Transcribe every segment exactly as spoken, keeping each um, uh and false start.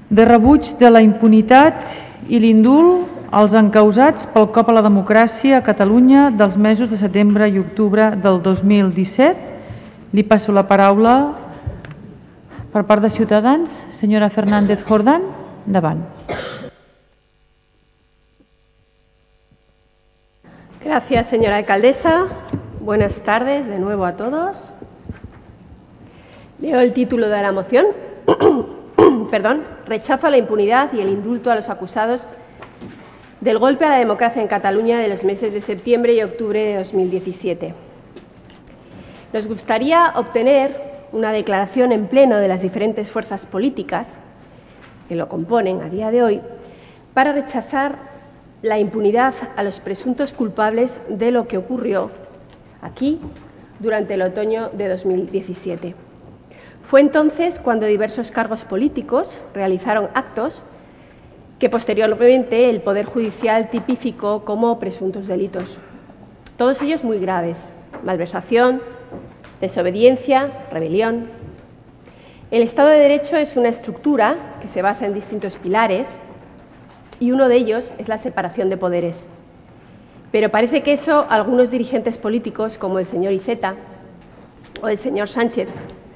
de rebuig de la impunitat i l'indult als encausats pel cop a la democràcia a Catalunya dels mesos de setembre i octubre del dos mil disset. Li passo la paraula per part de Ciutadans. Senyora Fernández Jordán, endavant. Gracias, señora alcaldesa. Buenas tardes de nuevo a todos. Leo el título de la moción. Perdón. Rechazo a la impunidad y el indulto a los acusados del golpe a la democracia en Cataluña de los meses de septiembre y octubre de dos mil diecisiete. Nos gustaría obtener una declaración en pleno de las diferentes fuerzas políticas que lo componen a día de hoy para rechazar la impunidad a los presuntos culpables de lo que ocurrió aquí durante el otoño de dos mil diecisiete. Fue entonces cuando diversos cargos políticos realizaron actos que posteriormente el Poder Judicial tipificó como presuntos delitos. Todos ellos muy graves: malversación, desobediencia, rebelión. El Estado de Derecho es una estructura que se basa en distintos pilares y uno de ellos es la separación de poderes. Pero parece que eso algunos dirigentes políticos, como el señor Iceta o el señor Sánchez,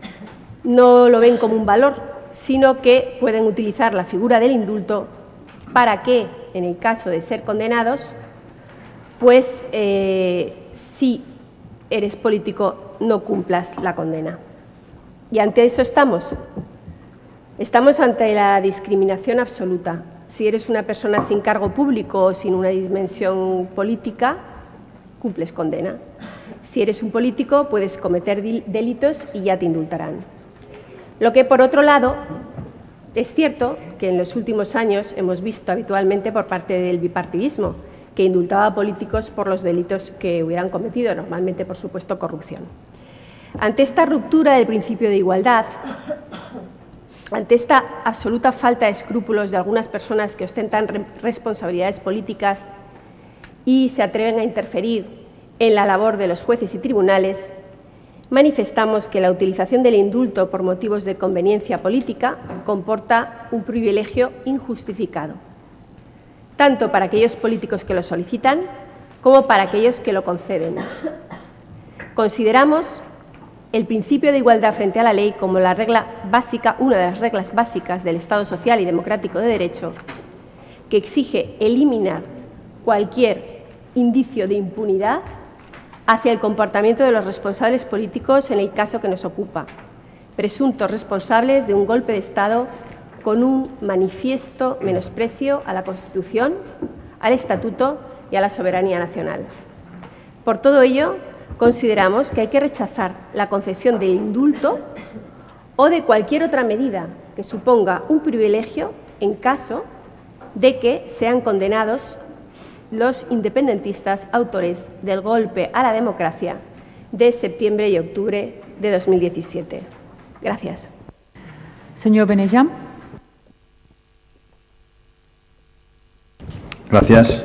no lo ven como un valor, sino que pueden utilizar la figura del indulto para que, en el caso de ser condenados, pues eh, si eres político no cumplas la condena. Y ante eso estamos. Estamos ante la discriminación absoluta. Si eres una persona sin cargo público o sin una dimensión política, cumples condena. Si eres un político, puedes cometer delitos y ya te indultarán. Lo que, por otro lado, es cierto que en los últimos años hemos visto habitualmente por parte del bipartidismo, que indultaba a políticos por los delitos que hubieran cometido, normalmente, por supuesto, corrupción. Ante esta ruptura del principio de igualdad, ante esta absoluta falta de escrúpulos de algunas personas que ostentan re- responsabilidades políticas y se atreven a interferir en la labor de los jueces y tribunales, manifestamos que la utilización del indulto por motivos de conveniencia política comporta un privilegio injustificado, tanto para aquellos políticos que lo solicitan como para aquellos que lo conceden. Consideramos el principio de igualdad frente a la ley como la regla básica, una de las reglas básicas del Estado social y democrático de derecho, que exige eliminar cualquier indicio de impunidad hacia el comportamiento de los responsables políticos en el caso que nos ocupa, presuntos responsables de un golpe de Estado con un manifiesto menosprecio a la Constitución, al Estatuto y a la soberanía nacional. Por todo ello, consideramos que hay que rechazar la concesión del indulto o de cualquier otra medida que suponga un privilegio en caso de que sean condenados los independentistas autores del golpe a la democracia de septiembre y octubre de dos mil diecisiete. Gracias. Señor Benejam. Gracias.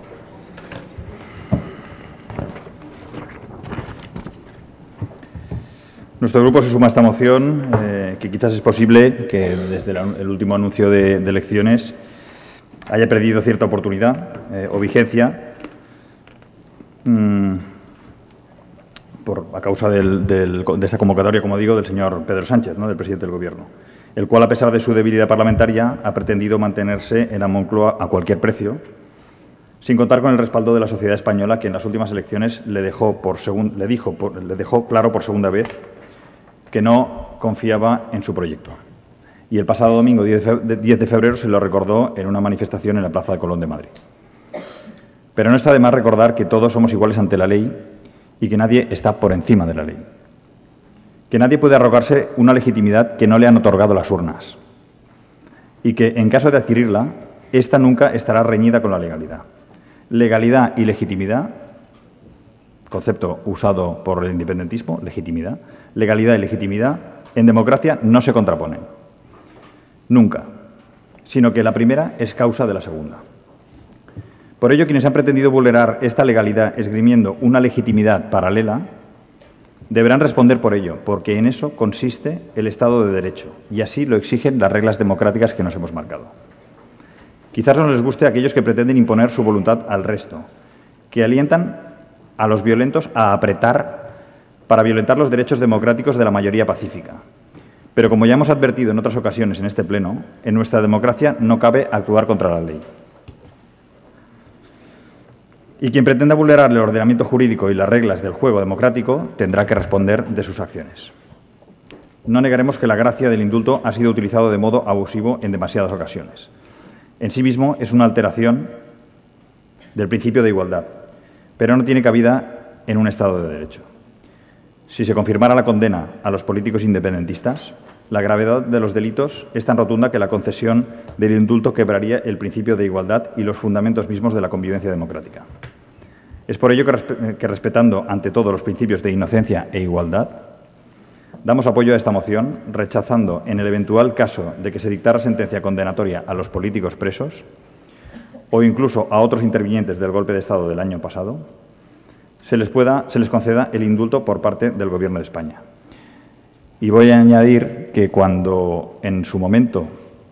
Nuestro grupo se suma a esta moción, eh, que quizás es posible que desde la, el último anuncio de, de elecciones haya perdido cierta oportunidad eh, o vigencia mmm, por, a causa del, del, de esta convocatoria, como digo, del señor Pedro Sánchez, ¿no?, del presidente del Gobierno, el cual, a pesar de su debilidad parlamentaria, ha pretendido mantenerse en la Moncloa a cualquier precio, sin contar con el respaldo de la sociedad española, que en las últimas elecciones le dejó, por segun, le dijo, por, le dejó claro por segunda vez que no confiaba en su proyecto. Y el pasado domingo diez de febrero se lo recordó en una manifestación en la Plaza de Colón de Madrid. Pero no está de más recordar que todos somos iguales ante la ley y que nadie está por encima de la ley. Que nadie puede arrogarse una legitimidad que no le han otorgado las urnas. Y que, en caso de adquirirla, ésta nunca estará reñida con la legalidad. Legalidad y legitimidad, concepto usado por el independentismo, legitimidad, legalidad y legitimidad, en democracia no se contraponen. Nunca. Sino que la primera es causa de la segunda. Por ello, quienes han pretendido vulnerar esta legalidad esgrimiendo una legitimidad paralela Deberán responder por ello, porque en eso consiste el Estado de Derecho, y así lo exigen las reglas democráticas que nos hemos marcado. Quizás no les guste a aquellos que pretenden imponer su voluntad al resto, que alientan a los violentos a apretar para violentar los derechos democráticos de la mayoría pacífica. Pero como ya hemos advertido en otras ocasiones en este Pleno, en nuestra democracia no cabe actuar contra la ley. Y quien pretenda vulnerar el ordenamiento jurídico y las reglas del juego democrático tendrá que responder de sus acciones. No negaremos que la gracia del indulto ha sido utilizado de modo abusivo en demasiadas ocasiones. En sí mismo es una alteración del principio de igualdad, pero no tiene cabida en un Estado de Derecho. Si se confirmara la condena a los políticos independentistas, la gravedad de los delitos es tan rotunda que la concesión del indulto quebraría el principio de igualdad y los fundamentos mismos de la convivencia democrática. Es por ello que, resp- que respetando ante todo los principios de inocencia e igualdad, damos apoyo a esta moción, rechazando en el eventual caso de que se dictara sentencia condenatoria a los políticos presos o incluso a otros intervinientes del golpe de Estado del año pasado, se les, pueda, se les conceda el indulto por parte del Gobierno de España. Y voy a añadir que cuando en su momento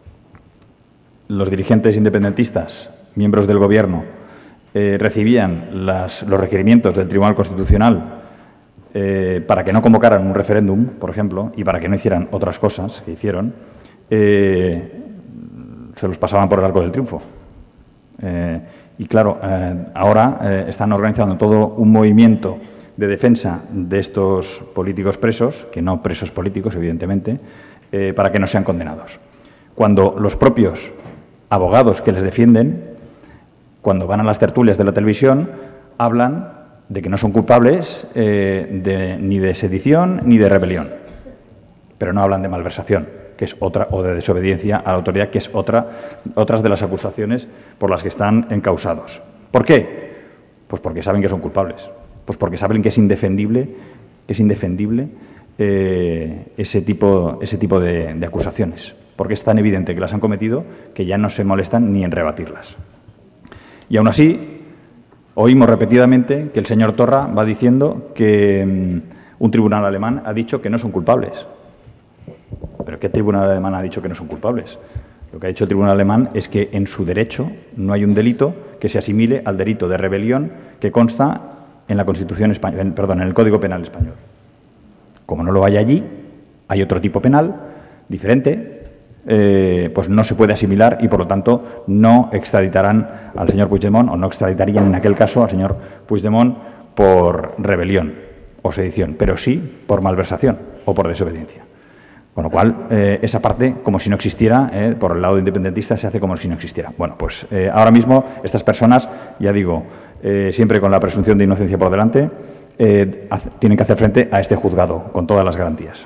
los dirigentes independentistas, miembros del Gobierno, eh, recibían las, los requerimientos del Tribunal Constitucional eh, para que no convocaran un referéndum, por ejemplo, y para que no hicieran otras cosas que hicieron, eh, se los pasaban por el arco del triunfo. Eh, y claro, eh, ahora eh, están organizando todo un movimiento de defensa de estos políticos presos, que no presos políticos, evidentemente, eh, para que no sean condenados. Cuando los propios abogados que les defienden, cuando van a las tertulias de la televisión, hablan de que no son culpables eh, de, ni de sedición ni de rebelión, pero no hablan de malversación, que es otra, o de desobediencia a la autoridad, que es otra, otras de las acusaciones por las que están encausados. ¿Por qué? Pues porque saben que son culpables. Pues porque saben que es indefendible, que es indefendible eh, ese tipo, ese tipo de, de acusaciones, porque es tan evidente que las han cometido que ya no se molestan ni en rebatirlas. Y aún así, oímos repetidamente que el señor Torra va diciendo que um, un tribunal alemán ha dicho que no son culpables. ¿Pero qué tribunal alemán ha dicho que no son culpables? Lo que ha dicho el tribunal alemán es que en su derecho no hay un delito que se asimile al delito de rebelión que consta en la Constitución española, perdón, en el Código Penal español. Como no lo hay allí, hay otro tipo penal diferente, eh, pues no se puede asimilar y por lo tanto no extraditarán al señor Puigdemont o no extraditarían en aquel caso al señor Puigdemont por rebelión o sedición, pero sí por malversación o por desobediencia. Con lo cual, eh, esa parte, como si no existiera, eh, por el lado independentista se hace como si no existiera. Bueno, pues eh, ahora mismo estas personas, ya digo, eh, siempre con la presunción de inocencia por delante, eh, hace, tienen que hacer frente a este juzgado, con todas las garantías.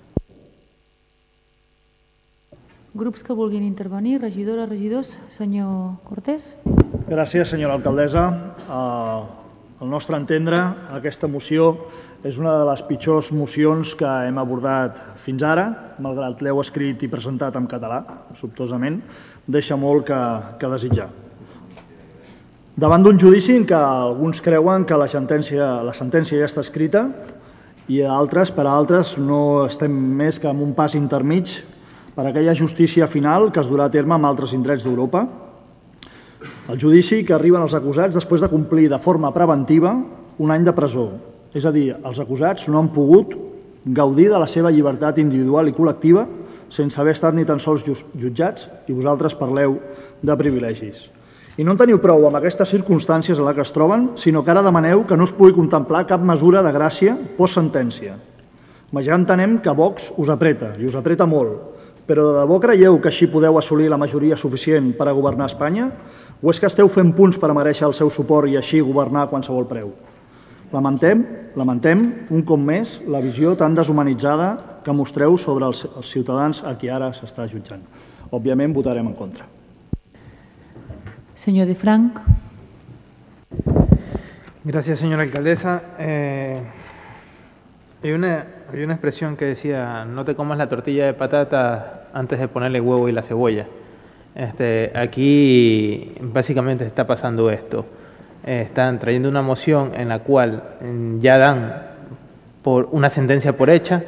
Grups que vulguin intervenir, regidores, regidors. Senyor Cortés. Gràcies, senyora alcaldessa. Uh, al nostre entendre, aquesta moció és una de les pitjors mocions que hem abordat fins ara, malgrat l'heu escrit i presentat en català, sobtosament, deixa molt que, que desitjar. Davant d'un judici en què alguns creuen que la sentència, la sentència ja està escrita i altres, per a altres, no estem més que en un pas intermig per a aquella justícia final que es durà a terme en altres indrets d'Europa. El judici que arriben els acusats després de complir de forma preventiva un any de presó. És a dir, els acusats no han pogut gaudir de la seva llibertat individual i col·lectiva sense haver estat ni tan sols jutjats i vosaltres parleu de privilegis. I no en teniu prou amb aquestes circumstàncies en les que es troben, sinó que ara demaneu que no es pugui contemplar cap mesura de gràcia post-sentència. Ja entenem que Vox us apreta, i us apreta molt, però de debò creieu que així podeu assolir la majoria suficient per a governar Espanya? O és que esteu fent punts per a mereixer el seu suport i així governar a qualsevol preu? Lamentem, lamentem, un cop més, la visió tan deshumanitzada que mostreu sobre els, els ciutadans a qui ara s'està jutjant. Òbviament, votarem en contra. Señor de Frank. Gracias, señora alcaldesa. Eh, hay, una, hay una expresión que decía, no te comas la tortilla de patata antes de ponerle huevo y la cebolla. Este, aquí básicamente está pasando esto. Eh, están trayendo una moción en la cual eh, ya dan por una sentencia por hecha,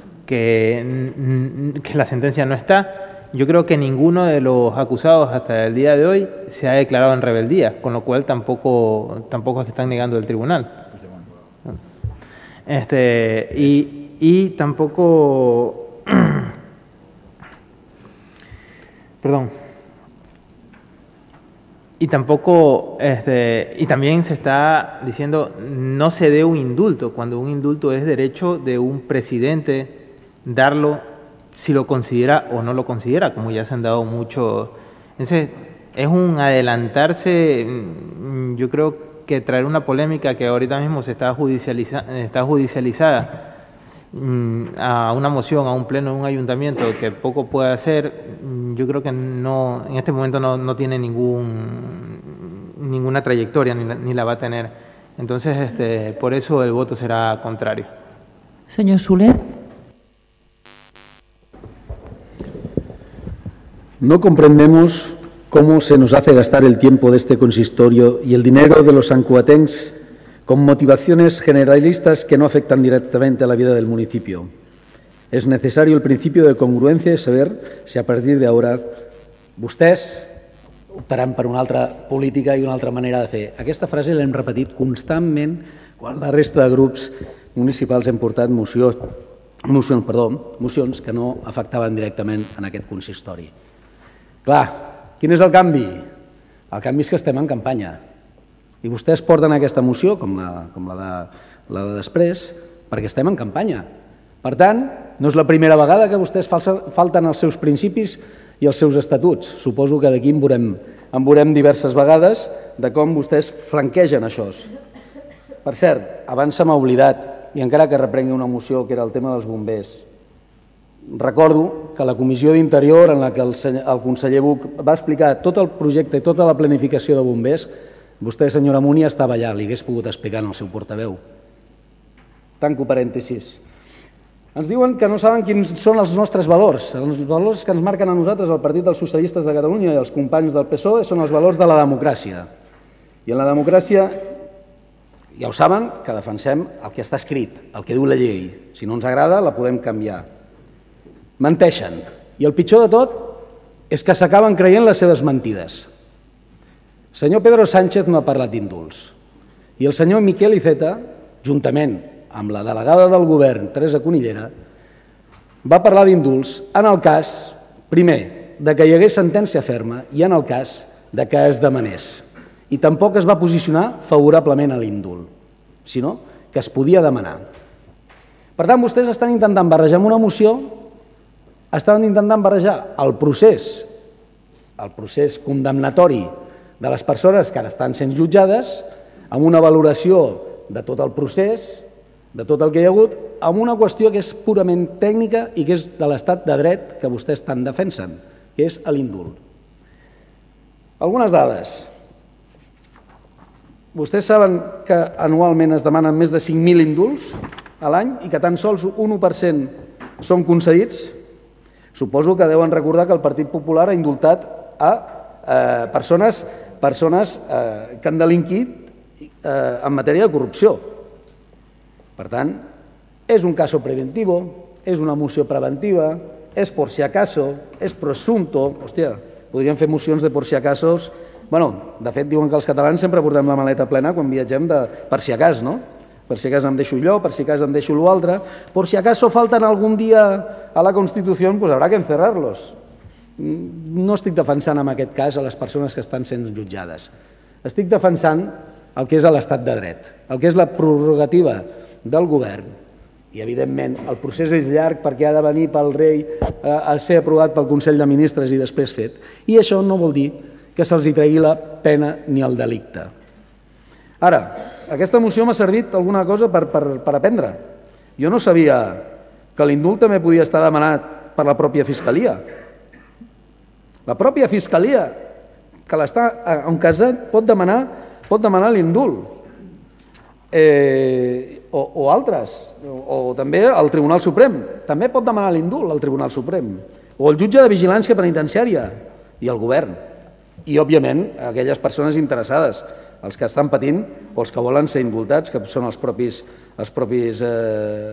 que, que la sentencia no está. Yo creo que ninguno de los acusados hasta el día de hoy se ha declarado en rebeldía, con lo cual tampoco, tampoco es que están negando el tribunal. Este, y, y tampoco... Perdón. Y tampoco, este, y también se está diciendo no se dé un indulto, cuando un indulto es derecho de un presidente darlo si lo considera o no lo considera, como ya se han dado mucho. Entonces, es un adelantarse, yo creo que traer una polémica que ahorita mismo se está, judicializa, está judicializada a una moción, a un pleno de un ayuntamiento que poco puede hacer, yo creo que no, en este momento no, no tiene ningún, ninguna trayectoria ni la, ni la va a tener. Entonces, este, por eso el voto será contrario. Señor Soler. No comprendemos cómo se nos hace gastar el tiempo de este consistorio y el dinero de los sancuatencs con motivaciones generalistas que no afectan directamente a la vida del municipio. Es necesario el principio de congruencia y saber si a partir de ahora vostès optaran per una altra política i una altra manera de fer. Aquesta frase l'hem repetit constantment quan la resta de grups municipals hem portat mocions, mocions, perdó, mocions que no afectaven directament en aquest consistori. Clar, quin és el canvi? El canvi és que estem en campanya. I vostès porten aquesta moció, com la, com la, de, la de després, perquè estem en campanya. Per tant, no és la primera vegada que vostès falten els seus principis i els seus estatuts. Suposo que d'aquí en veurem, en veurem diverses vegades de com vostès flanquegen això. Per cert, abans se m'ha oblidat, i encara que reprengui una moció que era el tema dels bombers, recordo que la Comissió d'Interior en la que el, el conseller Buch va explicar tot el projecte i tota la planificació de bombers, vostè, senyora Muni, estava allà, li hagués pogut explicar en el seu portaveu. Tanco parèntesis. Ens diuen que no saben quins són els nostres valors. Els valors que ens marquen a nosaltres, el Partit dels Socialistes de Catalunya i els companys del P S O E, són els valors de la democràcia. I en la democràcia, ja ho saben, que defensem el que està escrit, el que diu la llei. Si no ens agrada, la podem canviar. Menteixen. I el pitjor de tot és que s'acaben creient les seves mentides. Senyor Pedro Sánchez no ha parlat d'indults i el senyor Miquel Iceta, juntament amb la delegada del govern, Teresa Cunillera, va parlar d'indults en el cas, primer, de que hi hagués sentència ferma i en el cas de que es demanés. I tampoc es va posicionar favorablement a l'indult, sinó que es podia demanar. Per tant, vostès estan intentant barrejar amb una moció, estan intentant barrejar el procés, el procés condemnatori de les persones que ara estan sent jutjades, amb una valoració de tot el procés, de tot el que hi ha hagut, amb una qüestió que és purament tècnica i que és de l'estat de dret que vostès tant defensen, que és l'indult. Algunes dades. Vostès saben que anualment es demanen més de cinc mil indults a l'any i que tan sols un u per cent són concedits? Suposo que deuen recordar que el Partit Popular ha indultat a eh, persones persones eh, que han delinquit eh, en matèria de corrupció. Per tant, és un caso preventivo, és una moció preventiva, és por si acaso, és presunto. Hòstia, podríem fer mocions de por si acasos. Bueno, de fet, diuen que els catalans sempre portem la maleta plena quan viatgem de per si acas, no? Per si acas em deixo allò, per si acas em deixo l'altre. Por si acaso falten algun dia a la Constitució, pues habrá que encerrarlos. No estic defensant en aquest cas a les persones que estan sent jutjades. Estic defensant el que és l'estat de dret, el que és la prerrogativa del govern. I, evidentment, el procés és llarg perquè ha de venir pel rei a ser aprovat pel Consell de Ministres i després fet. I això no vol dir que se'ls tregui la pena ni el delicte. Ara, aquesta moció m'ha servit alguna cosa per, per, per aprendre. Jo no sabia que l'indult també podia estar demanat per la pròpia Fiscalia. La pròpia Fiscalia, que l'està encasat, pot demanar, pot demanar l'indult. Eh, o, o altres, o, o també el Tribunal Suprem, també pot demanar l'indult al Tribunal Suprem, o el jutge de vigilància penitenciària i el govern, i òbviament aquelles persones interessades, els que estan patint o els que volen ser indultats, que són els propis, els propis, eh,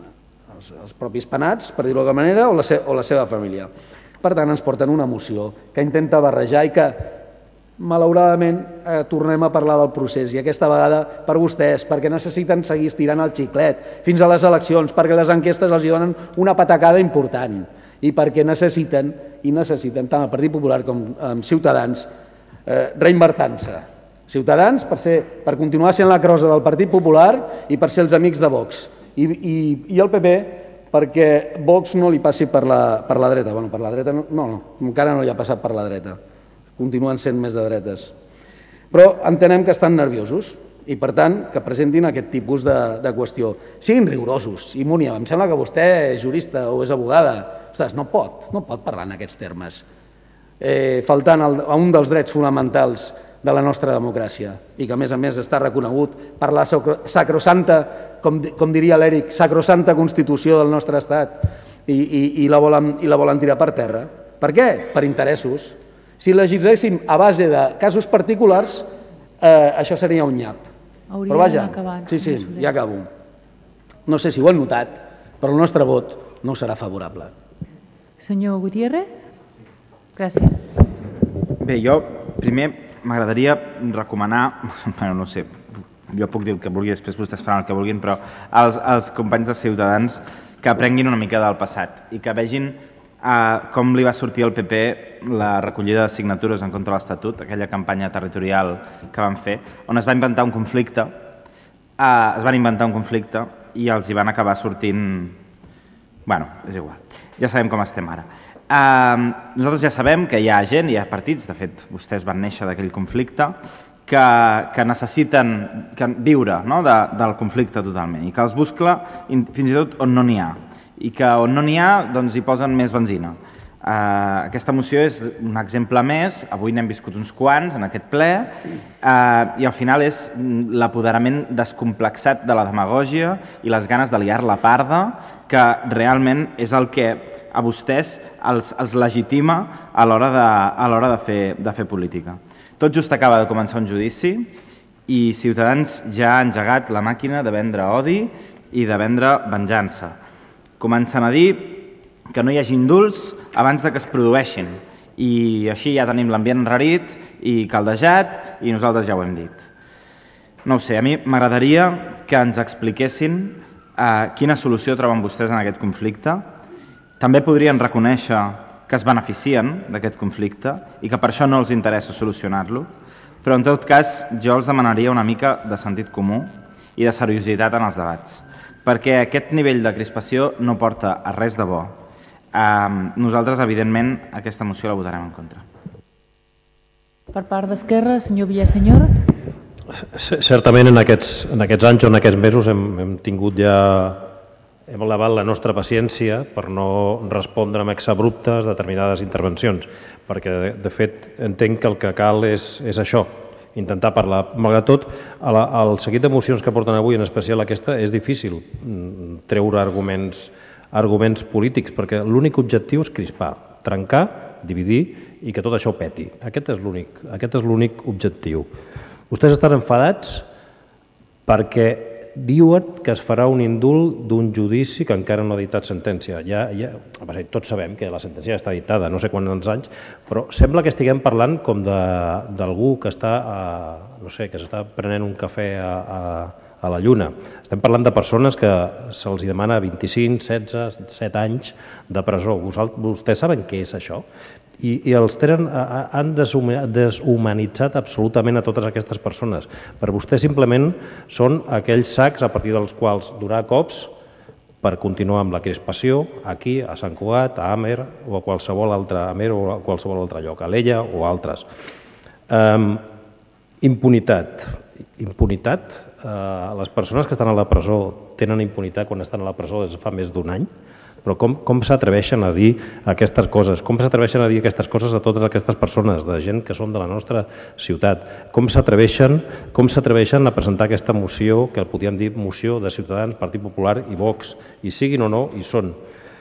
els, els propis penats, per dir-ho d'alguna manera, o la, se, o la seva família. Per tant, ens porten una moció que intenta barrejar i que, malauradament, eh, tornem a parlar del procés, i aquesta vegada per vostès, perquè necessiten seguir estirant el xiclet fins a les eleccions, perquè les enquestes els donen una patacada important, i perquè necessiten, i necessiten tant el Partit Popular com eh, Ciutadans, eh, reinvertant-se. Ciutadans per, ser, per continuar sent la crosa del Partit Popular i per ser els amics de Vox. I, i, i el P P perquè Vox no li passi per la, per la dreta. Bueno, per la dreta no, no, no, encara no li ha passat per la dreta. Continuen sent més de dretes. Però entenem que estan nerviosos i, per tant, que presentin aquest tipus de, de qüestió. Siguin rigorosos. I, Múnia, em sembla que vostè és jurista o és abogada. Ostres, no pot, no pot parlar en aquests termes. Eh, faltant el, a un dels drets fonamentals de la nostra democràcia i que, a més a més, està reconegut per la sacrosanta, com, com diria l'Eric, sacrosanta Constitució del nostre estat i, i, i, la volen, i la volen tirar per terra. Per què? Per interessos. Si legisléssim a base de casos particulars, eh, això seria un nyap. Hauria però vaja, acabat, sí, sí, ja acabo. No sé si ho han notat, però el nostre vot no serà favorable. Senyor Gutiérrez? Gràcies. Bé, jo primer m'agradaria recomanar, bueno, no sé, jo puc dir el que vulgui, després vostès faran el que vulguin, però als, als companys de Ciutadans que aprenguin una mica del passat i que vegin eh, com li va sortir al P P la recollida de signatures en contra de l'Estatut, aquella campanya territorial que van fer, on es va inventar un conflicte, eh, es van inventar un conflicte i els hi van acabar sortint... Bueno, és igual, ja sabem com estem ara. Uh, nosaltres ja sabem que hi ha gent, hi ha partits, de fet, vostès van néixer d'aquell conflicte, que, que necessiten que viure no, de, del conflicte totalment i que els busca fins i tot on no n'hi ha i que on no n'hi ha doncs, hi posen més benzina. Uh, aquesta moció és un exemple més, avui n'hem viscut uns quants en aquest ple uh, i al final és l'apoderament descomplexat de la demagògia i les ganes de liar la parda que realment és el que a vostès els, els legitima a l'hora de, a l'hora de, fer, de fer política. Tot just acaba de començar un judici i Ciutadans ja ha engegat la màquina de vendre odi i de vendre venjança. Comencen a dir que no hi hagi indults abans de que es produeixin i així ja tenim l'ambient enrarit i caldejat i nosaltres ja ho hem dit. No ho sé, a mi m'agradaria que ens expliquessin eh, quina solució troben vostès en aquest conflicte. També podrien reconèixer que es beneficien d'aquest conflicte i que per això no els interessa solucionar-lo, però en tot cas jo els demanaria una mica de sentit comú i de seriositat en els debats, perquè aquest nivell de crispació no porta a res de bo. Eh, nosaltres, evidentment, aquesta moció la votarem en contra. Per part d'Esquerra, senyor Villasenyor. Certament en aquests, en aquests anys o en aquests mesos hem, hem tingut ja... hem elevat la nostra paciència per no respondre amb exabruptes determinades intervencions, perquè, de, de fet, entenc que el que cal és, és això, intentar parlar. Malgrat tot, la, el seguit d'emocions que porten avui, en especial aquesta, és difícil treure arguments, arguments polítics, perquè l'únic objectiu és crispar, trencar, dividir i que tot això peti. Aquest és l'únic, aquest és l'únic objectiu. Vostès estan enfadats perquè diuen que es farà un indult d'un judici que encara no ha dictat sentència. Ja, ja, tots sabem que la sentència ja està dictada, no sé quants anys, però sembla que estiguem parlant com d'algú que està, a, no sé, que s'està prenent un cafè a, a, a la lluna. Estem parlant de persones que se'ls demana vint-i-cinc, setze, set anys de presó. Vostès saben què és això? I, i els tenen, han deshumanitzat absolutament a totes aquestes persones. Per vostès simplement són aquells sacs a partir dels quals donar cops per continuar amb la crispació aquí, a Sant Cugat, a Amer o a qualsevol altre, Amer o a qualsevol altre lloc, a Alella o altres. Um, impunitat. Impunitat. Uh, les persones que estan a la presó tenen impunitat quan estan a la presó des de fa més d'un any. Però com, com s'atreveixen a dir aquestes coses? Com s'atreveixen a dir aquestes coses a totes aquestes persones, de gent que són de la nostra ciutat? Com s'atreveixen com s'atreveixen a presentar aquesta moció, que podríem dir moció de Ciutadans, Partit Popular i Vox, i siguin o no, i són?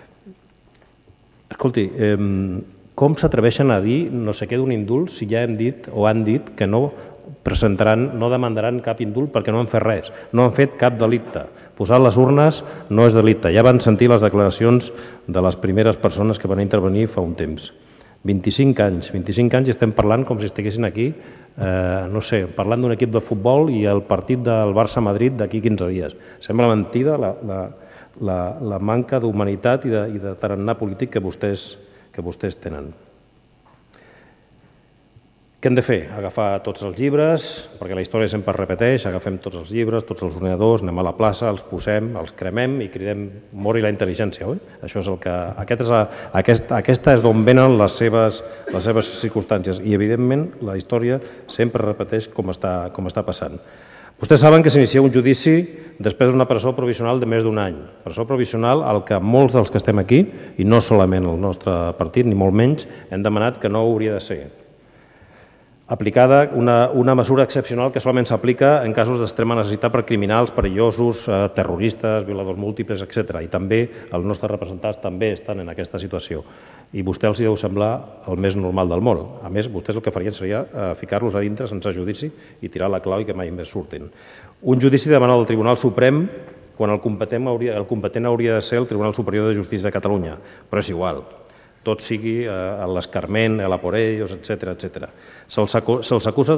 Escolti, eh, com s'atreveixen a dir no sé què d'un indult si ja hem dit o han dit que no presentaran, no demandaran cap indult perquè no han fet res, no han fet cap delicte. Posar les urnes no és delicte. Ja van sentir les declaracions de les primeres persones que van intervenir fa un temps. vint-i-cinc anys, vint-i-cinc anys i estem parlant com si estiguessin aquí, eh, no sé, parlant d'un equip de futbol i el partit del Barça-Madrid d'aquí quinze dies. Sembla mentida la, la, la, la manca d'humanitat i de, i de tarannà polític que vostès, que vostès tenen. Què hem de fer? Agafar tots els llibres, perquè la història sempre es repeteix, agafem tots els llibres, tots els ordinadors, anem a la plaça, els posem, els cremem i cridem mori la intel·ligència, oi? Això és el que... Aquest és a, aquest, aquesta és d'on venen les seves, les seves circumstàncies i, evidentment, la història sempre repeteix com està, com està passant. Vostès saben que s'inicia un judici després d'una presó provisional de més d'un any. Presó provisional al que molts dels que estem aquí, i no solament el nostre partit, ni molt menys, hem demanat que no hauria de ser. Aplicada una, una mesura excepcional que solament s'aplica en casos d'extrema necessitat per criminals perillosos, eh, terroristes, violadors múltiples, etcètera. I també els nostres representants també estan en aquesta situació. I vostè els deu semblar el més normal del món. A més, vostès el que farien seria eh, ficar-los a dintre sense judici i tirar la clau i que mai més surtin. Un judici demanat al Tribunal Suprem quan el competent hauria, el competent hauria de ser el Tribunal Superior de Justícia de Catalunya, però és igual. Tot sigui a l'Escarment, a la por ellos, etcètera, etcètera. Se'ls acusa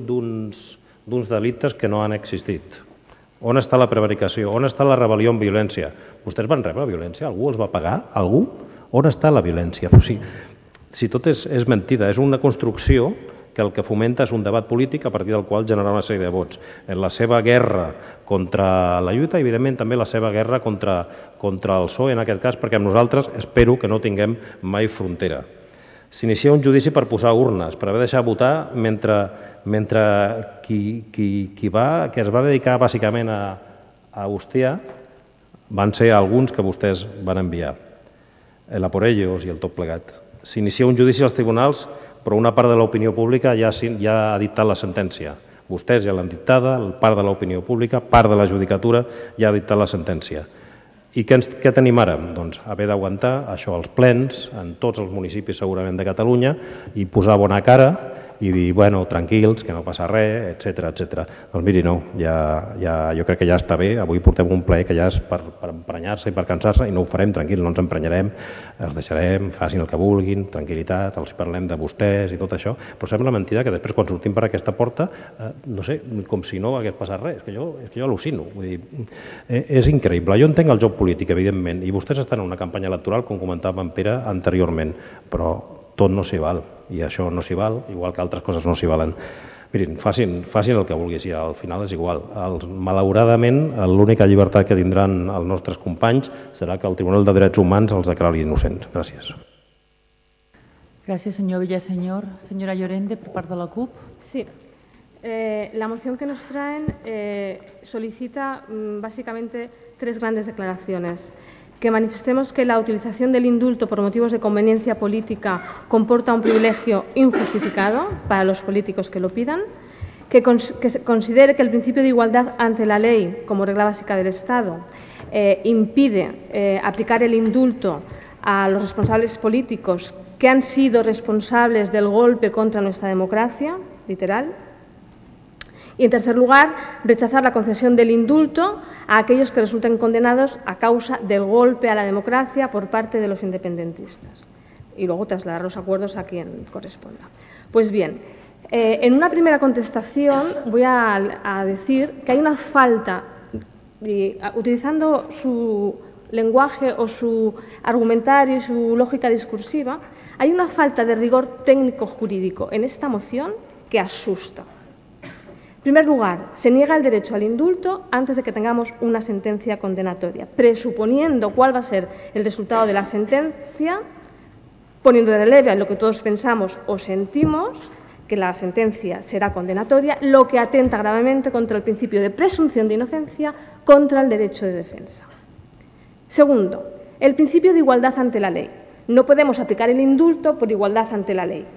d'uns delictes que no han existit. On està la prevaricació? On està la rebel·lió en violència? Vostès van rebre violència? Algú els va pagar? Algú? On està la violència? O sigui, si tot és, és mentida, és una construcció que el que fomenta és un debat polític a partir del qual generar una sèrie de vots. En la seva guerra contra la lluita, evidentment també la seva guerra contra, contra el P S O E, en aquest cas, perquè amb nosaltres espero que no tinguem mai frontera. S'inicia un judici per posar urnes, per haver deixat votar mentre, mentre qui, qui, qui va, que es va dedicar bàsicament a, a hostiar van ser alguns que vostès van enviar. El a por ellos i el tot plegat. S'inicia un judici als tribunals, però una part de l'opinió pública ja, ja ha dictat la sentència. Vostès ja l'han dictada, part de l'opinió pública, part de la judicatura ja ha dictat la sentència. I què, ens, què tenim ara? Doncs haver d'aguantar això als plens, en tots els municipis segurament de Catalunya, i posar bona cara i dir, bueno, tranquils, que no passa res, etcètera, etcètera. Doncs miri, no, ja, ja, jo crec que ja està bé. Avui portem un ple que ja és per, per emprenyar-se i per cansar-se i no ho farem, tranquils, no ens emprenyarem, els deixarem, facin el que vulguin, tranquil·litat, els parlem de vostès i tot això, però sembla mentida que després quan sortim per aquesta porta, eh, no sé, com si no hagués passat res, és que jo, és que jo al·lucino. Vull dir, eh, és increïble. Jo entenc el joc polític, evidentment, i vostès estan en una campanya electoral, com comentava en Pere anteriorment, però tot no s'hi val, i això no s'hi val, igual que altres coses no s'hi valen. Mirin, facin, facin el que vulguis i al final és igual. El, malauradament, l'única llibertat que tindran els nostres companys serà que el Tribunal de Drets Humans els declari innocents. Gràcies. Gràcies, senyor Villaseñor. Senyora Llorente, per part de la CUP. Sí. Eh, la moción que nos traen eh, solicita mm, básicamente tres grandes declaraciones. Que manifestemos que la utilización del indulto por motivos de conveniencia política comporta un privilegio injustificado para los políticos que lo pidan, que, cons que se considere que el principio de igualdad ante la ley como regla básica del Estado eh, impide eh, aplicar el indulto a los responsables políticos que han sido responsables del golpe contra nuestra democracia, literal. Y, en tercer lugar, rechazar la concesión del indulto a aquellos que resulten condenados a causa del golpe a la democracia por parte de los independentistas. Y luego trasladar los acuerdos a quien corresponda. Pues bien, eh, en una primera contestación voy a, a decir que hay una falta, y, a, utilizando su lenguaje o su argumentario y su lógica discursiva, hay una falta de rigor técnico-jurídico en esta moción que asusta. En primer lugar, se niega el derecho al indulto antes de que tengamos una sentencia condenatoria, presuponiendo cuál va a ser el resultado de la sentencia, poniendo de relieve lo que todos pensamos o sentimos, que la sentencia será condenatoria, lo que atenta gravemente contra el principio de presunción de inocencia, contra el derecho de defensa. Segundo, el principio de igualdad ante la ley. No podemos aplicar el indulto por igualdad ante la ley.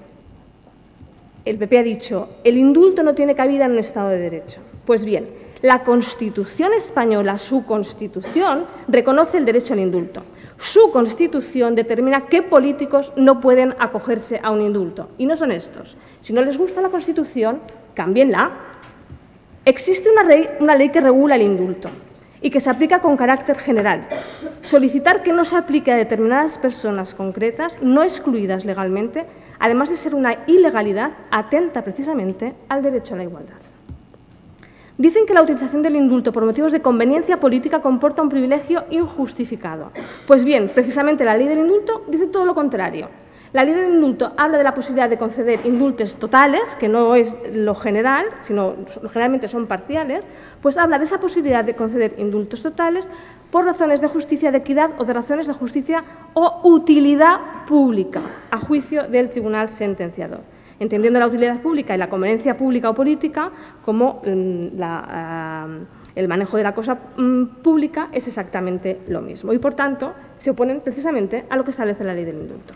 El P P ha dicho, el indulto no tiene cabida en un Estado de Derecho. Pues bien, la Constitución española, su Constitución, reconoce el derecho al indulto. Su Constitución determina qué políticos no pueden acogerse a un indulto. Y no son estos. Si no les gusta la Constitución, cámbienla. Existe una ley, una ley que regula el indulto y que se aplica con carácter general. Solicitar que no se aplique a determinadas personas concretas, no excluidas legalmente, además de ser una ilegalidad, atenta precisamente al derecho a la igualdad. Dicen que la utilización del indulto por motivos de conveniencia política comporta un privilegio injustificado. Pues bien, precisamente la ley del indulto dice todo lo contrario. La ley del indulto habla de la posibilidad de conceder indultos totales, que no es lo general, sino generalmente son parciales, pues habla de esa posibilidad de conceder indultos totales por razones de justicia, de equidad o de razones de justicia o utilidad pública, a juicio del tribunal sentenciador, entendiendo la utilidad pública y la conveniencia pública o política como la, uh, el manejo de la cosa um, pública es exactamente lo mismo y, por tanto, se oponen precisamente a lo que establece la ley del indulto.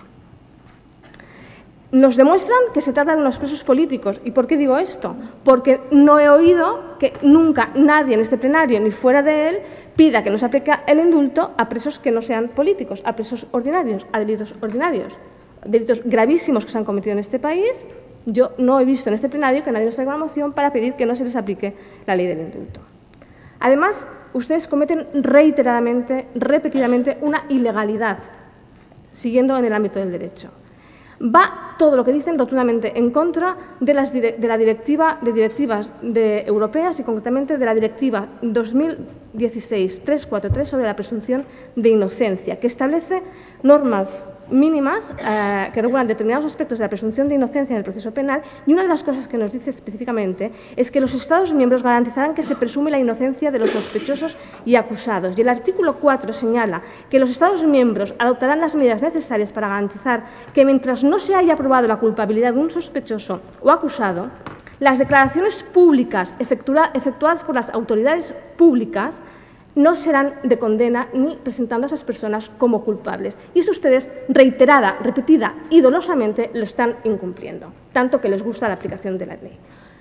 Nos demuestran que se trata de unos presos políticos. ¿Y por qué digo esto? Porque no he oído que nunca nadie en este plenario ni fuera de él pida que no se aplique el indulto a presos que no sean políticos, a presos ordinarios, a delitos ordinarios, delitos gravísimos que se han cometido en este país. Yo no he visto en este plenario que nadie nos traiga una moción para pedir que no se les aplique la ley del indulto. Además, ustedes cometen reiteradamente, repetidamente, una ilegalidad, siguiendo en el ámbito del derecho. Va todo lo que dicen rotundamente en contra de, las, de la directiva de directivas de europeas y concretamente de la directiva dos mil dieciséis trescientos cuarenta y tres sobre la presunción de inocencia, que establece normas mínimas eh, que regulan determinados aspectos de la presunción de inocencia en el proceso penal, y una de las cosas que nos dice específicamente es que los Estados miembros garantizarán que se presume la inocencia de los sospechosos y acusados. Y el artículo cuatro señala que los Estados miembros adoptarán las medidas necesarias para garantizar que mientras no se haya probado la culpabilidad de un sospechoso o acusado, las declaraciones públicas efectuadas por las autoridades públicas no serán de condena ni presentando a esas personas como culpables. Y eso ustedes, reiterada, repetida y dolosamente, lo están incumpliendo, tanto que les gusta la aplicación de la ley.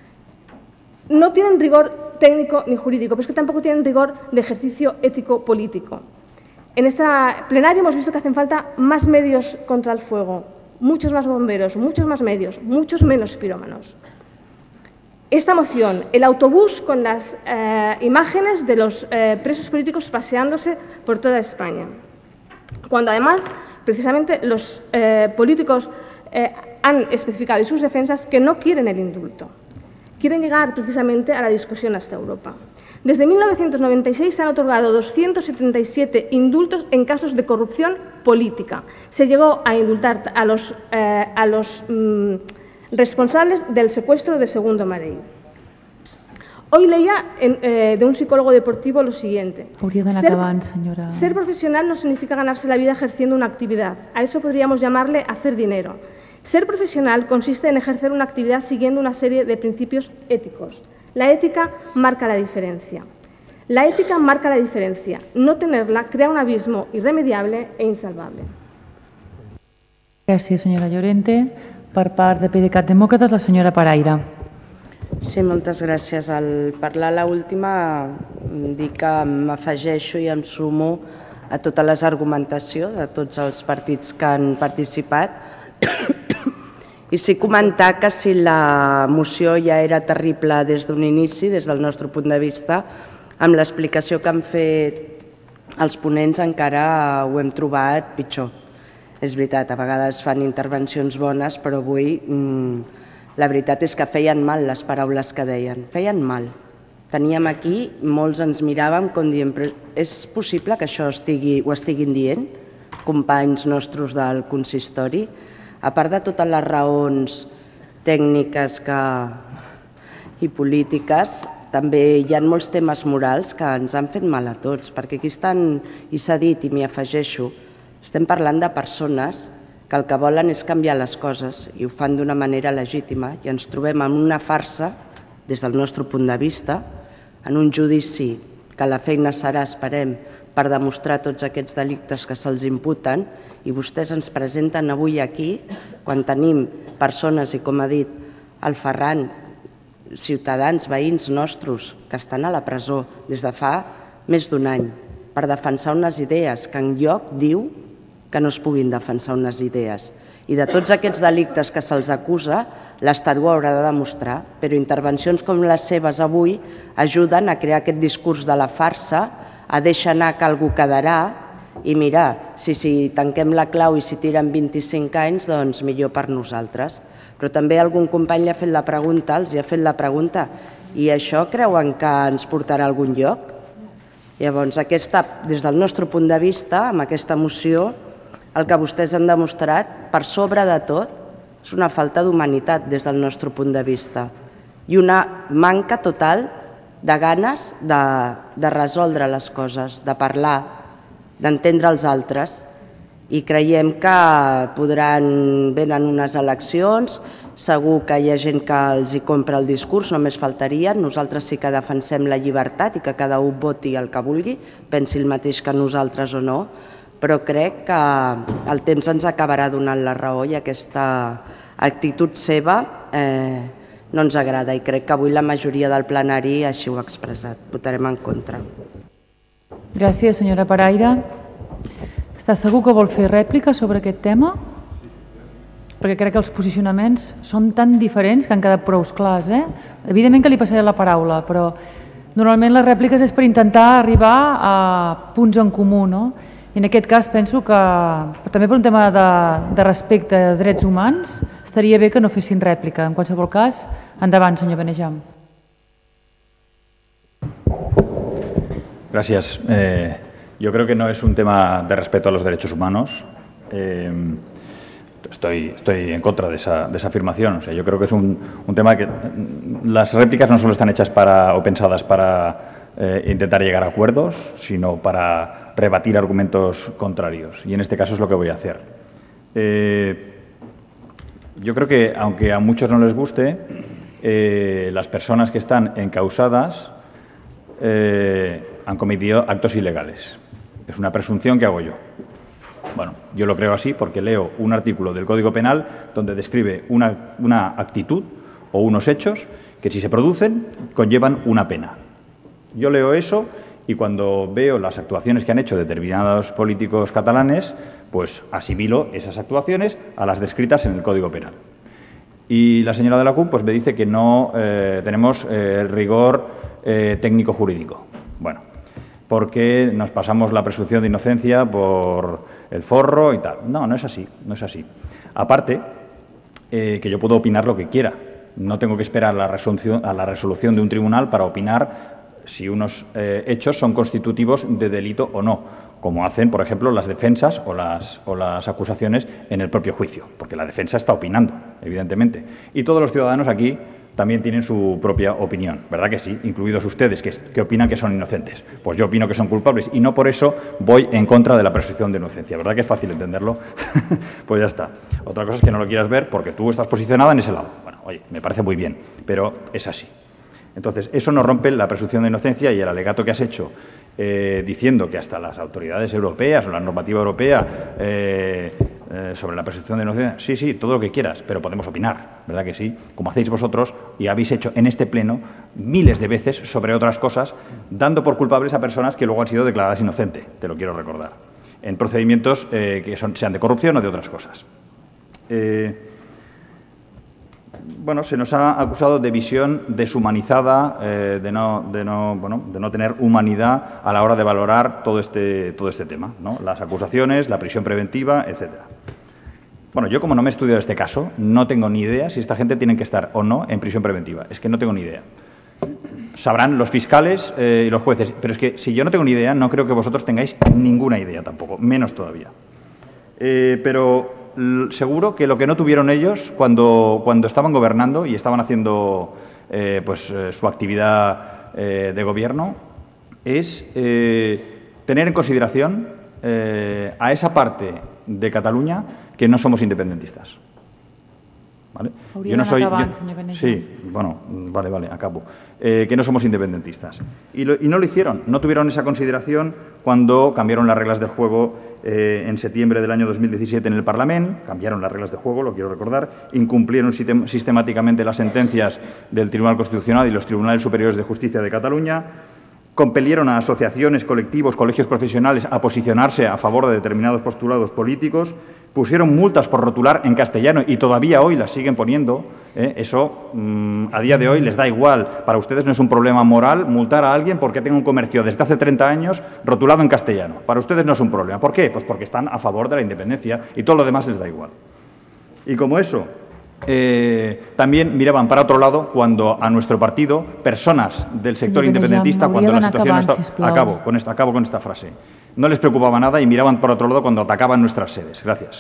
No tienen rigor técnico ni jurídico, pero es que tampoco tienen rigor de ejercicio ético-político. En este plenario hemos visto que hacen falta más medios contra el fuego, muchos más bomberos, muchos más medios, muchos menos pirómanos. Esta moción, el autobús con las eh, imágenes de los eh, presos políticos paseándose por toda España, cuando además, precisamente, los eh, políticos eh, han especificado en sus defensas que no quieren el indulto, quieren llegar precisamente a la discusión hasta Europa. Desde mil novecientos noventa y seis se han otorgado doscientos setenta y siete indultos en casos de corrupción política. Se llegó a indultar a los, eh, a los mmm, responsables del secuestro de Segundo Marey. Hoy leía en, eh, de un psicólogo deportivo lo siguiente. Ser, acabant, senyora. Ser profesional no significa ganarse la vida ejerciendo una actividad. A eso podríamos llamarle hacer dinero. Ser profesional consiste en ejercer una actividad siguiendo una serie de principios éticos. La ética marca la diferencia. La ética marca la diferencia. No tenerla crea un abismo irremediable e insalvable. Gràcies, senyora Llorente. Per part de PDeCAT Demòcrates, la senyora Paraire. Sí, moltes gràcies. Al parlar l'última, dir que m'afegeixo i em sumo a tota l'argumentació de tots els partits que han participat. I sí comentar que si la moció ja era terrible des d'un inici, des del nostre punt de vista, amb l'explicació que han fet els ponents encara ho hem trobat pitjor. És veritat, a vegades fan intervencions bones, però avui mmm, la veritat és que feien mal les paraules que deien, feien mal. Teníem aquí, molts ens miràvem com dient, però és possible que això estigui, ho estiguin dient, companys nostres del consistori? A part de totes les raons tècniques que, i polítiques, també hi ha molts temes morals que ens han fet mal a tots, perquè aquí estan, i s'ha dit i m'hi afegeixo, estem parlant de persones que el que volen és canviar les coses i ho fan d'una manera legítima i ens trobem en una farsa, des del nostre punt de vista, en un judici que la feina serà, esperem, per demostrar tots aquests delictes que se'ls imputen i vostès ens presenten avui aquí, quan tenim persones, i com ha dit el Ferran, ciutadans, veïns nostres, que estan a la presó des de fa més d'un any per defensar unes idees, que enlloc diu que no es puguin defensar unes idees. I de tots aquests delictes que se'ls acusa, l'Estat ho haurà de demostrar, però intervencions com les seves avui ajuden a crear aquest discurs de la farsa, a deixar anar que algú quedarà, i mira, si, si tanquem la clau i si tiren vint-i-cinc anys, doncs millor per nosaltres. Però també algun company li ha fet la pregunta, els hi ha fet la pregunta, i això creuen que ens portarà a algun lloc? Llavors, aquesta, des del nostre punt de vista, amb aquesta moció, el que vostès han demostrat, per sobre de tot, és una falta d'humanitat des del nostre punt de vista i una manca total de ganes de, de resoldre les coses, de parlar, d'entendre els altres. I creiem que podran, venen unes eleccions, segur que hi ha gent que els hi compra el discurs, només faltaria. Nosaltres sí que defensem la llibertat i que cada un voti el que vulgui, pensi el mateix que nosaltres o no, però crec que el temps ens acabarà donant la raó i aquesta actitud seva eh, no ens agrada i crec que avui la majoria del plenari així ho ha expressat. Votarem en contra. Gràcies, senyora Paraire. Està segur que vol fer rèplica sobre aquest tema? Perquè crec que els posicionaments són tan diferents que han quedat prou clars. Eh? Evidentment que li passaré la paraula, però normalment les rèpliques és per intentar arribar a punts en comú, no? I en aquest cas penso que, també per un tema de, de respecte a drets humans, estaria bé que no fessin rèplica. En qualsevol cas, endavant, senyor Benejam. Gracias. Eh, yo creo que no es un tema de respeto a los derechos humanos. Eh, estoy, estoy en contra de esa, de esa afirmación. O sea, yo creo que es un, un tema que las réplicas no solo están hechas para o pensadas para eh, intentar llegar a acuerdos, sino para rebatir argumentos contrarios. Y en este caso es lo que voy a hacer. Eh, yo creo que, aunque a muchos no les guste, eh, las personas que están encausadas eh, han cometido actos ilegales. Es una presunción que hago yo. Bueno, yo lo creo así porque leo un artículo del Código Penal donde describe una, una actitud o unos hechos que, si se producen, conllevan una pena. Yo leo eso y cuando veo las actuaciones que han hecho determinados políticos catalanes, pues asimilo esas actuaciones a las descritas en el Código Penal. Y la señora de la C U P pues, me dice que no eh, tenemos eh, rigor eh, técnico-jurídico. Bueno, porque nos pasamos la presunción de inocencia por el forro y tal. No, no es así, no es así. Aparte, eh, que yo puedo opinar lo que quiera. No tengo que esperar la resolución, a la resolución de un tribunal para opinar si unos eh, hechos son constitutivos de delito o no, como hacen, por ejemplo, las defensas o las, o las acusaciones en el propio juicio, porque la defensa está opinando, evidentemente. Y todos los ciudadanos aquí también tienen su propia opinión, ¿verdad que sí? Incluidos ustedes, que, que opinan que son inocentes. Pues yo opino que son culpables y no por eso voy en contra de la presunción de inocencia. ¿Verdad que es fácil entenderlo? Pues ya está. Otra cosa es que no lo quieras ver porque tú estás posicionada en ese lado. Bueno, oye, me parece muy bien, pero es así. Entonces, eso no rompe la presunción de inocencia y el alegato que has hecho eh, diciendo que hasta las autoridades europeas o la normativa europea eh, eh, sobre la presunción de inocencia, sí, sí, todo lo que quieras, pero podemos opinar, ¿verdad que sí? Como hacéis vosotros y habéis hecho en este pleno miles de veces sobre otras cosas, dando por culpables a personas que luego han sido declaradas inocentes, te lo quiero recordar, en procedimientos eh, que son, sean de corrupción o de otras cosas. Eh, Bueno, se nos ha acusado de visión deshumanizada, eh, de, no, de, no, bueno, de no tener humanidad a la hora de valorar todo este, todo este tema, ¿no? Las acusaciones, la prisión preventiva, etcétera. Bueno, yo como no me he estudiado este caso, no tengo ni idea si esta gente tiene que estar o no en prisión preventiva. Es que no tengo ni idea. Sabrán los fiscales eh, y los jueces, pero es que si yo no tengo ni idea, no creo que vosotros tengáis ninguna idea tampoco, menos todavía. Eh, pero seguro que lo que no tuvieron ellos cuando, cuando estaban gobernando y estaban haciendo eh, pues, eh, su actividad eh, de gobierno es eh, tener en consideración eh, a esa parte de Cataluña que no somos independentistas. ¿Vale? Yo no soy, acabar, yo, sí, bueno, vale, vale, acabo. Eh, que no somos independentistas. Y, lo, y no lo hicieron, no tuvieron esa consideración cuando cambiaron las reglas del juego eh, en septiembre del año dos mil diecisiete en el Parlamento, cambiaron las reglas de juego, lo quiero recordar, incumplieron sistem, sistemáticamente las sentencias del Tribunal Constitucional y los Tribunales Superiores de Justicia de Cataluña, compelieron a asociaciones, colectivos, colegios profesionales a posicionarse a favor de determinados postulados políticos, pusieron multas por rotular en castellano y todavía hoy las siguen poniendo. ¿eh? Eso mmm, a día de hoy les da igual. Para ustedes no es un problema moral multar a alguien porque tenga un comercio desde hace treinta años rotulado en castellano. Para ustedes no es un problema. ¿Por qué? Pues porque están a favor de la independencia y todo lo demás les da igual. Y como eso, eh, también miraban para otro lado cuando a nuestro partido, personas del sector Señor independentista, Benejam, cuando la m'hauria situación d'anar no acabant, está... sisplau. Acabo con, esta, acabo con esta frase. No les preocupaba nada y miraban por otro lado cuando atacaban nuestras sedes. Gracias.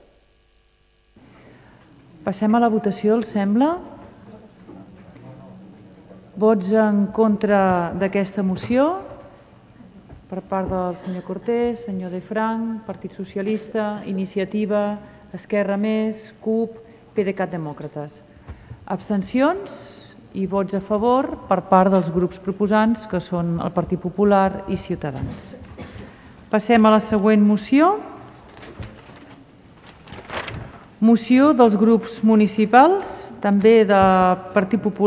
Passem a la votació, els sembla? Vots en contra d'aquesta moció per part del senyor Cortés, senyor De Frank, Partit Socialista, Iniciativa, Esquerra Més, CUP, PDeCAT Demòcrates. Abstencions i vots a favor per part dels grups proposants, que són el Partit Popular i Ciutadans. Passem a la següent moció. Moció dels grups municipals, també de Partit Popular